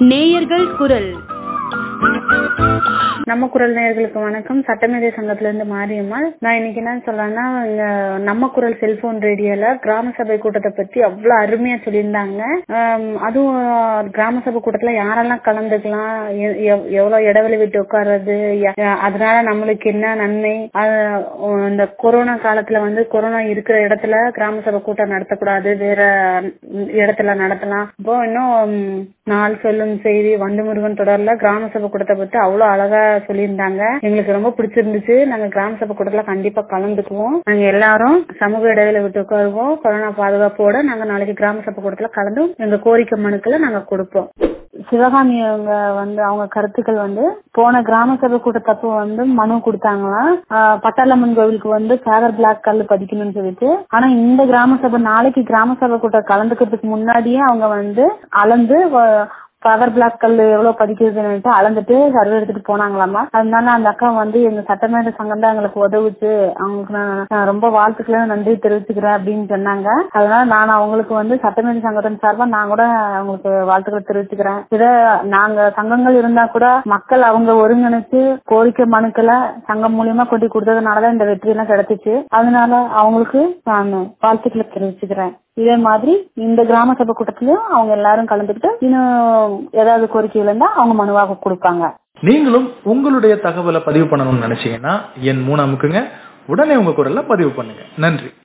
நேயர்கள் குரல். நம்ம குரல் நேயர்களுக்கு வணக்கம். சட்டமேதை சங்கத்துல இருந்து மாரியம்மாள். நான் இன்னைக்கு என்ன சொல்றேன்னா, நம்ம குரல் செல்போன் ரேடியோல கிராம சபை கூட்டத்தை பத்தி அவ்வளவு அருமையா சொல்லியிருந்தாங்க. அதுவும் கிராம சபை கூட்டத்துல யாரெல்லாம் கலந்துக்கலாம், எவ்வளவு இடைவெளி விட்டு உட்கார்றது, அதனால நம்மளுக்கு என்ன நன்மை, இந்த கொரோனா காலத்துல கொரோனா இருக்கிற இடத்துல கிராம சபை கூட்டம் நடத்தக்கூடாது, வேற இடத்துல நடத்தலாம். இப்போ இன்னும் நாள் சொல்லும் செய்தி வண்டுமுருகன் தொடர்ல கிராம சபை கூட்டத்தை பத்தி அவ்வளவு அழகா சொல்லியிருந்தாங்க. எங்களுக்கு ரொம்ப பிடிச்சிருந்துச்சு. நாங்க கிராம சபை கூட்டத்துல கண்டிப்பா கலந்துக்குவோம். நாங்க எல்லாரும் சமூக இடைவெளி விட்டு உட்காருவோம். கொரோனா பாதுகாப்போட நாங்க நாளைக்கு கிராம சபை கூட்டத்துல கலந்து எங்க கோரிக்கை மனுக்களை நாங்க கொடுப்போம். சிவகாமி அவங்க கருத்துக்கள் போன கிராம சபை கூட்டத்தப்போ மனு கொடுத்தாங்களாம். பட்டாளம்மன் கோவிலுக்கு ஃபேவர் பிளாக் கல் பதிக்கணும்னு சொல்லிட்டு. ஆனா இந்த கிராம சபை நாளைக்கு கிராம சபை கூட்டம் கலந்துக்கிறதுக்கு முன்னாடியே அவங்க அளந்து பவர் பிளாக் கல் எவ்வளவு பதிக்கிறதுன்னு அளந்துட்டு சர்வே எடுத்துட்டு போனாங்களாமா. அதனால அந்த அக்கா எங்க சட்டமேதை சங்கம் தான் எங்களுக்கு உதவுச்சு, அவங்களுக்கு நான் ரொம்ப வாழ்த்துக்களை நன்றி தெரிவிச்சுக்கிறேன் அப்படின்னு சொன்னாங்க. அதனால நான் அவங்களுக்கு சட்டமேதை சங்கத்தின் சார்பா நான் கூட அவங்களுக்கு வாழ்த்துக்களை தெரிவிச்சுக்கிறேன். இத நாங்க சங்கங்கள் இருந்தா கூட மக்கள் அவங்க ஒருங்கிணைச்சு கோரிக்கை மனுக்களை சங்கம் மூலியமா கொண்டு கொடுத்ததுனாலதான் இந்த வெற்றி எல்லாம் கிடைச்சிச்சு. அதனால அவங்களுக்கு நான் வாழ்த்துக்களை தெரிவிச்சுக்கிறேன். இதே மாதிரி இந்த கிராம சபை கூட்டத்திலயும் அவங்க எல்லாரும் கலந்துக்கிட்டு இன்னும் ஏதாவது கோரிக்கைகள் இருந்தா அவங்க மனுவாக கொடுப்பாங்க. நீங்களும் உங்களுடைய தகவலை பதிவு பண்ணணும்னு நினைச்சீங்கன்னா எண் 3 அமுக்குங்க. உடனே உங்க குரல்ல பதிவு பண்ணுங்க. நன்றி.